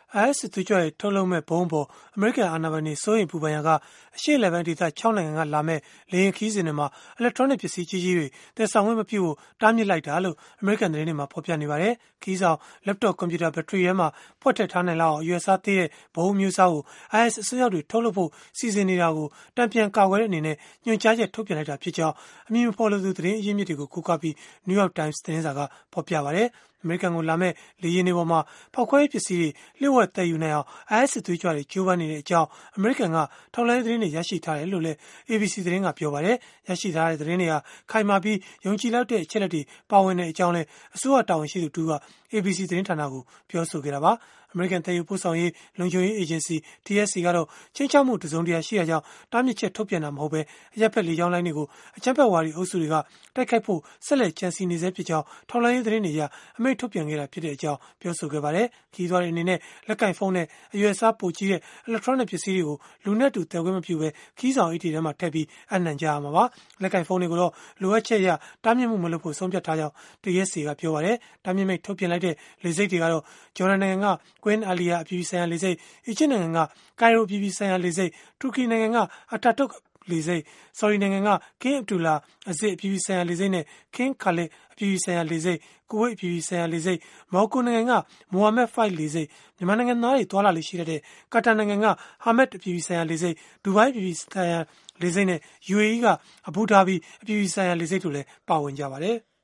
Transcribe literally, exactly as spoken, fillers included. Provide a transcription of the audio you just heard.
အိုင်အက်စ်စစ်သွေးကြွတွေထုတ်လုပ်မဲ့ဗုံးအပေါ်အမေရိကန်အာဏာပိုင်တွေစိုးရိမ်ပူပန်ရာကအရှေ့အလယ်ပိုင်းဒေသခြောက်နိုင်ငံကလာမဲ့လေယာဉ်ခရီးစဉ်တွေမှာအီလက်ထရောနစ်ပစ္စည်းကြီးကြီးတွေသယ်ဆောင်ခွင့်မပြုဖို့တားမြစ်လိုက်တာလို့အမေရိကန်သတင်းတွေမှာဖော်ပြနေပါတယ်။ခရီးဆောင် laptop ကွန်ပျူတာဘက်ထရီထဲမှာဖွက်ထည့်ထားနိုင်လောက်အောင်အရွယ်စားသေးတဲ့ဗုံးအမျိုးအစားကို အိုင်အက်စ်အစွန်းရောက်တွေထုတ်လုပ်ဖို့စီစဉ်နေတာကိုတံပြန်ကာကွယ်တဲ့အနေနဲ့ညွှန်ကြားချက်ထုတ်ပြန်လိုက်တာဖြစ်ကြောင်းအမည်မဖော်လိုသူသတင်းအရင်းမြစ်တွေကိုကိုးကားပြီး New York Times သတင်းစာကဖော်ပြပါတယ်။အမေရိကန်ကိုလာမဲ့လေယာဉ်တွေပေါ်မှာဖောက်ခွဲရေးပစ္စည်းတွေလျှို့ဝှက်သယ်ယူနိုင်အောင် အိုင်အက်စ်စစ်သွေးကြွတွေကြိုးပမ်းနေတဲ့အကြောင်းအမေရိကန်ကထောက်လှမ်းရေးသတင်းတွေရရှိထားတယ်လို့လည်း အေဘီစီ သတင်းကပြောပါတယ်။ရရှိထားတဲ့သတင်းတွေဟာခိုင်မာပြီးယုံကြည်လောက်တဲ့အချက်အလက်တွေပါဝင်တဲ့အကြောင်းလည်းအစိုးရတာဝန်ရှိသူတူက အေဘီစီ သတင်းဌာနကိုပြောဆိုခဲ့တာပါ။အမေရိကန်တည်ယူပို့ဆောင်ရေးလုံခြုံရေးအေဂျင်စီ တီ အက်စ် စီ ကတော့ချင်းချောက်မှုတစုံတရာရှိရကြောင်းတားမြစ်ချက်ထုတ်ပြန်တာမဟုတ်ဘဲအရက်ဖက်လေကြောင်းလိုင်းတွေကိုအကြမ်းဖက်ဝါဒီအုပ်စုတွေကတိုက်ခိုက်ဖို့ဆက်လက်ကြံစည်နေစေဖြစ်ကြောင်းထောက်လှမ်းရေးသတင်းတွေအရအမိန့်ထုတ်ပြန်ခဲ့တာဖြစ်တဲ့အကြောင်းပြောဆိုခဲ့ပါတယ်။ခီးသွားတဲ့အနေနဲ့လက်ကင်ဖုန်းနဲ့အရွယ်စားပိုကြီးတဲ့အီလက်ထရောနစ်ပစ္စည်းတွေကိုလူနဲ့တူတယ်ခွင့်မပြုဘဲခီးဆောင်အိတ်တွေထဲမှာထည့်ပြီးအနှံကြရမှာပါ။လက်ကင်ဖုန်းတွေကိုတော့လိုအပ်ချက်အရတားမြစ်မှုမလုပ်ဖို့ဆုံးဖြတ်ထားကြောင်း တီ အက်စ် စီ ကပြောပါတယ်။တားမြစ်မိတ်ထုတ်ပြန်လိုက်တဲ့လေဆိပ်တွေကတော့ဂျော်ဒန်နိုင်ငံက Queen Alia အပြည်ပြည်ဆိုင်ရာလေဆိပ်၊အီဂျစ်နိုင်ငံကကိုင်ရိုအပြည်ပြည်ဆိုင်ရာလေဆိပ်၊တူရကီနိုင်ငံကအာတာတုတ်လေဆိပ်၊ဆော်ဒီနိုင်ငံက King Abdullah Aziz အပြည်ပြည်ဆိုင်ရာလေဆိပ်နဲ့ King Khalid အပြည်ပြည်ဆိုင်ရာလေဆိပ်၊ကူဝိတ်အပြည်ပြည်ဆိုင်ရာလေဆိပ်၊မော်ရိုကိုနိုင်ငံက Mohammed Fayed လေဆိပ်၊မြန်မာနိုင်ငံသားတွေသွားလာလေ့ရှိတတ်တဲ့ကာတာနိုင်ငံက Hamad အပြည်ပြည်ဆိုင်ရာလေဆိပ်၊ဒူဘိုင်းအပြည်ပြည်ဆိုင်ရာလေဆိပ်နဲ့ ယူအေအီး က Abu Dhabi အပြည်ပြည်ဆိုင်ရာလေဆိပ်တို့လည်းပါဝင်ကြပါတယ်။